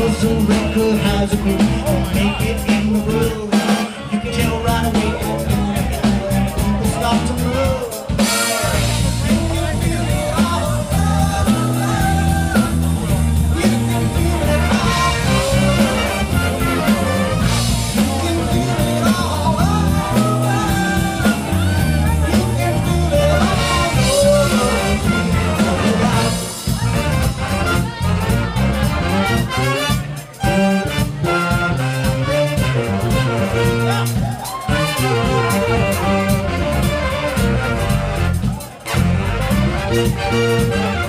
'cause the record has a groove. Make it in the groove. You can tell right away when people start to move. You can feel it all over. You can feel it all over. You can feel it all over. You can feel it all over. Yeah.